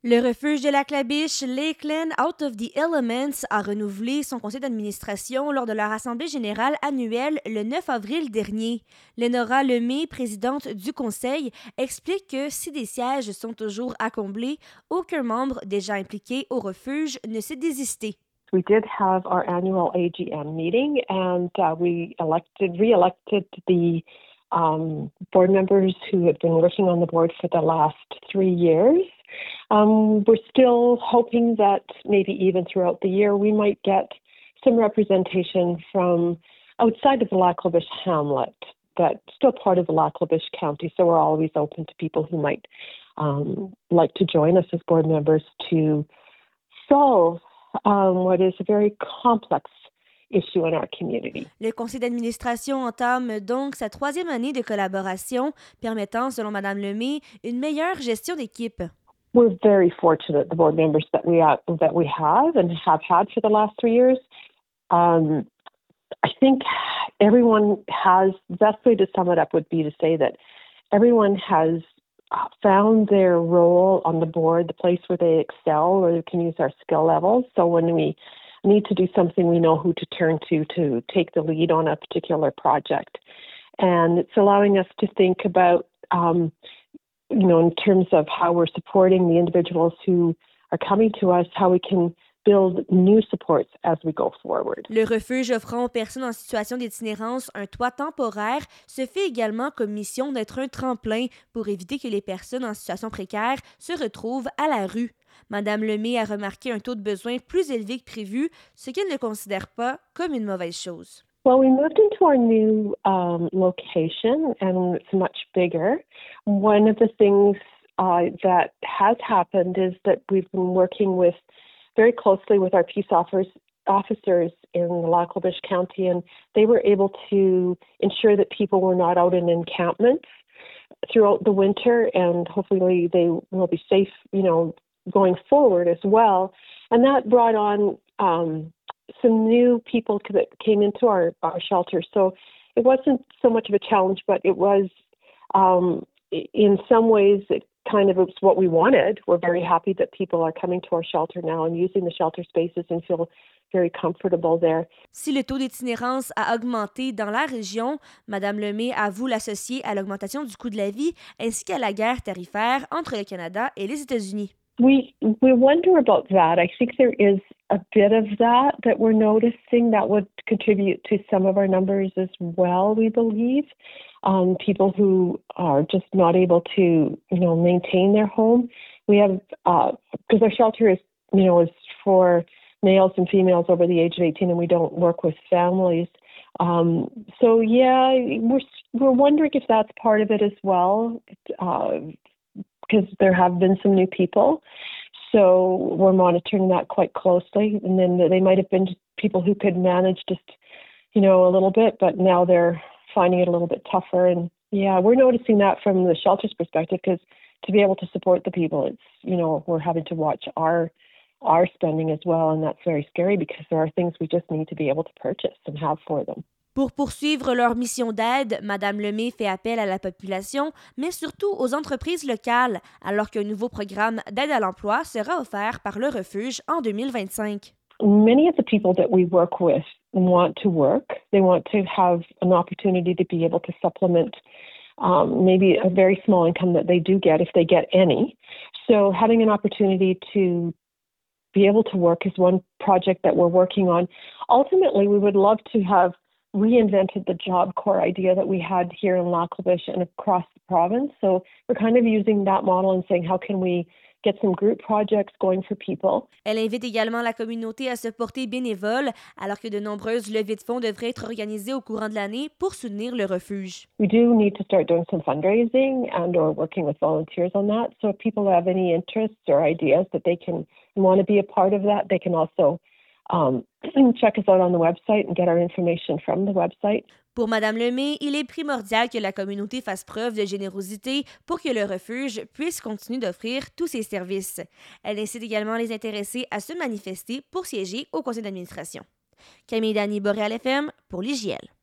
Le refuge de la Clabiche, Lakeland Out of the Elements, a renouvelé son conseil d'administration lors de leur assemblée générale annuelle le 9 avril dernier. Lénora Lemay, présidente du conseil, explique que si des sièges sont toujours à combler, aucun membre déjà impliqué au refuge ne s'est désisté. We did have our annual AGM meeting, and we re-elected the board members who have been working on the board for the last 3 years. We're still hoping that maybe even throughout the year we might get some representation from outside of the Lac-La-Biche hamlet, but still part of the Lac-La-Biche County. So we're always open to people who might like to join us as board members to solve what is a very complex issue in our community. Le conseil d'administration entame donc sa 3e année de collaboration, permettant, selon Mme Lemay, une meilleure gestion d'équipe. We're very fortunate, the board members that we have and have had for the last 3 years. I think everyone has, the best way to sum it up would be to say that everyone has found their role on the board, the place where they excel, where they can use our skill levels. So when we need to do something, we know who to turn to take the lead on a particular project. And it's allowing us to think about, in terms of how we're supporting the individuals who are coming to us, how we can build new supports as we go forward. Le refuge offrant aux personnes en situation d'itinérance un toit temporaire se fait également comme mission d'être un tremplin pour éviter que les personnes en situation précaire se retrouvent à la rue. Madame Lemay a remarqué un taux de besoin plus élevé que prévu, ce qu'elle ne considère pas comme une mauvaise chose. Well, we moved into our new location, and it's much bigger. One of the things that has happened is that we've been working very closely with our peace officers in the Lac-La-Biche County, and they were able to ensure that people were not out in encampments throughout the winter, and hopefully they will be safe, going forward as well. And that brought on some new people that came into our shelter. So it wasn't so much of a challenge, but it was, in some ways, it was what we wanted. We're very happy that people are coming to our shelter now and using the shelter spaces and feel very comfortable there. Si le taux d'itinérance a augmenté dans la région, Mme Lemay avoue l'associer à l'augmentation du coût de la vie ainsi qu'à la guerre tarifaire entre le Canada et les États-Unis. We wonder about that. I think there is a bit of that we're noticing that would contribute to some of our numbers as well, we believe. People who are just not able to, maintain their home. We have, because our shelter is for males and females over the age of 18, and we don't work with families. So yeah, we're wondering if that's part of it as well. Because there have been some new people. So we're monitoring that quite closely. And then they might have been people who could manage just, a little bit, but now they're finding it a little bit tougher. And yeah, we're noticing that from the shelter's perspective, because to be able to support the people, it's, we're having to watch our spending as well. And that's very scary because there are things we just need to be able to purchase and have for them. Pour poursuivre leur mission d'aide, Mme Lemay fait appel à la population, mais surtout aux entreprises locales, alors qu'un nouveau programme d'aide à l'emploi sera offert par le refuge en 2025. Many of the people that we work with want to work. They want to have an opportunity to be able to supplement maybe a very small income that they do get, if they get any. So having an opportunity to be able to work is one project that we're working on. Ultimately, we would love to have reinvented the Job Corps idea that we had here in Lac-La-Biche and across the province. So we're kind of using that model and saying, how can we get some group projects going for people? Elle invite également la communauté à se porter bénévole, alors que de nombreuses levées de fonds devraient être organisées au courant de l'année pour soutenir le refuge. We do need to start doing some fundraising and or working with volunteers on that. So if people have any interests or ideas that they can want to be a part of that, they can also check us out on the website and get our information from the website. Pour Mme Lemay, il est primordial que la communauté fasse preuve de générosité pour que le refuge puisse continuer d'offrir tous ses services. Elle incite également les intéressés à se manifester pour siéger au conseil d'administration. Camille Dany, Boréal FM, pour l'IJL.